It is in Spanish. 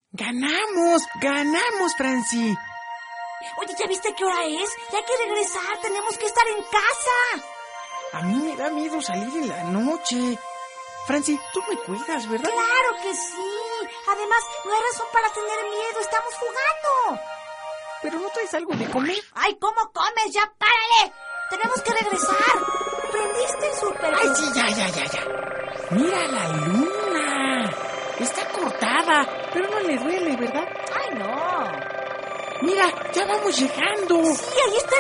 ¡Ganamos, Franci! Oye, ¿ya viste qué hora es? Ya hay que regresar, tenemos que estar en casa. A mí me da miedo salir en la noche. Franci, tú me cuidas, ¿verdad? ¡Claro que sí! Además, no hay razón para tener miedo, estamos jugando. ¿Pero no traes algo de comer? ¡Ay, cómo comes! ¡Ya párale! Tenemos que regresar. ¿Prendiste el súper? ¡Ay, sí, ya! ¡Mira la luna! Está cortada, pero no le duele, ¿verdad? ¡Ay, no! ¡Mira, ya vamos llegando! Sí, ahí está